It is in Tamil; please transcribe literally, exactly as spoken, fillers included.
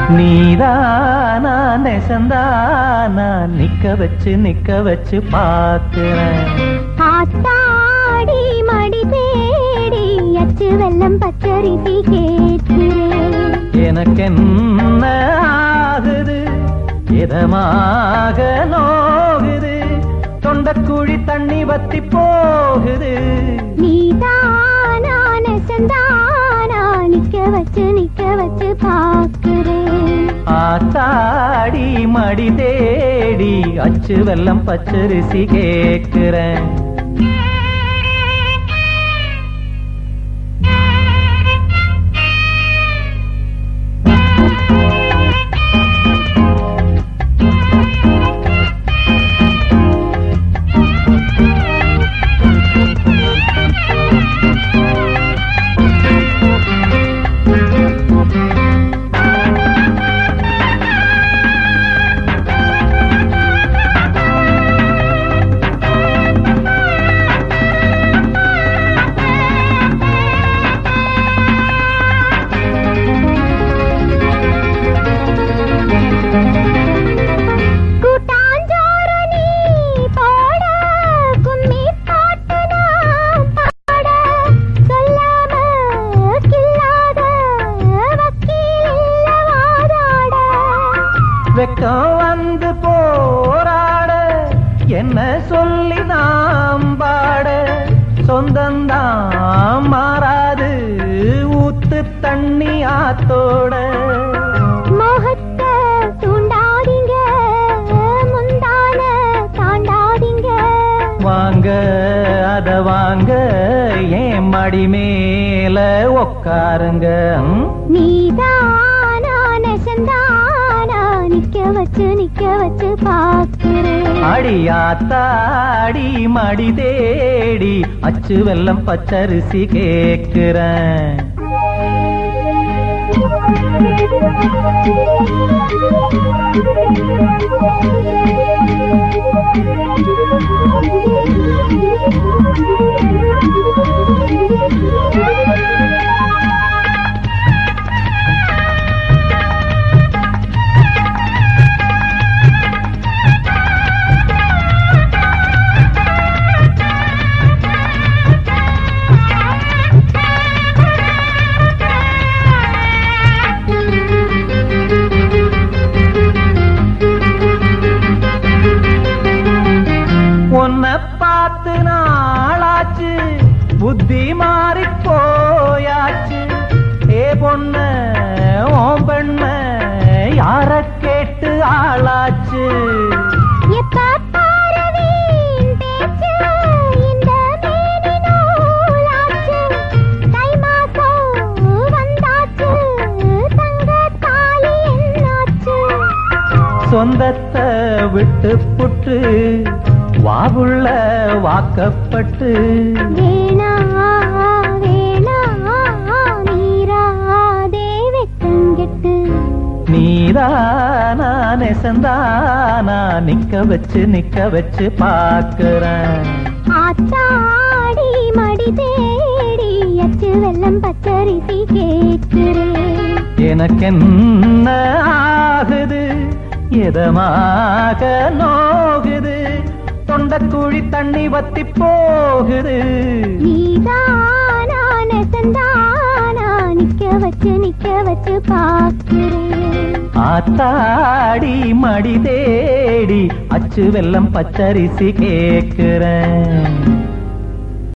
நீதானா நெசந்தானா நிக்க வச்சு நிக்க வச்சு பாக்குறேன். ஆத்தாடி மடி தேடி அச்சு வெள்ளம் பச்சரிசி கேட்கிறேன். எனக்கு என்ன ஆகுது இதமாக நோகுது தொண்டக்குழி தண்ணி வத்தி போகுது. நீதானா நெசந்தானா நிக்க வச்சு நிக்க வச்சு பாக்குறேன். ஆத்தாடி மடி தேடி அச்சு வெள்ளம் பச்சரிசி கேட்கிறேன். வெக்கம் வந்து போராட என்ன சொல்லி நாம் பாட சொந்தந்தான் மாறாது ஊத்து தண்ணி ஆத்தோட. மோகத்தை தூண்டாதீங்க முந்தான தாண்டாதீங்க. வாங்க அத வாங்க ஏன் மடி மேல உக்காருங்க. நீதானா நெசந்தானா நிக்க வச்சு நிக்க வச்சு பாக்குறேன். அடியாத்தாடி மடி தேடி அச்சு வெள்ளம் பச்சரிசி கேட்கிறேன். உன்னை பார்த்து நாளாச்சு புத்தி மாறி போயாச்சு. ஏ பொண்ண ஓம் பெண்ண யார கேட்டு ஆளாச்சு. சொந்தத்தை விட்டு புட்டு வாவுள்ள வாக்கப்பட்டு வேணா வேணா நீராதே வெக்கங்கெட்டு. நீதானா நெசந்தானா நிக்க வச்சு நிக்க வச்சு பாக்குறேன். ஆத்தாடி மடி தேடி அச்சு வெள்ளம் பச்சரிசி கேட்கிறேன். எனக்கு என்ன ஆகுது இதமாக நோகுது தொண்டக்குழி தண்ணி வத்தி போகுது. நீதானா நெசந்தானா நிக்க வச்சு நிக்க வச்சு பாக்குறேன். ஆத்தாடி மடி தேடி அச்சு வெள்ளம் பச்சரிசி கேட்கிறேன்.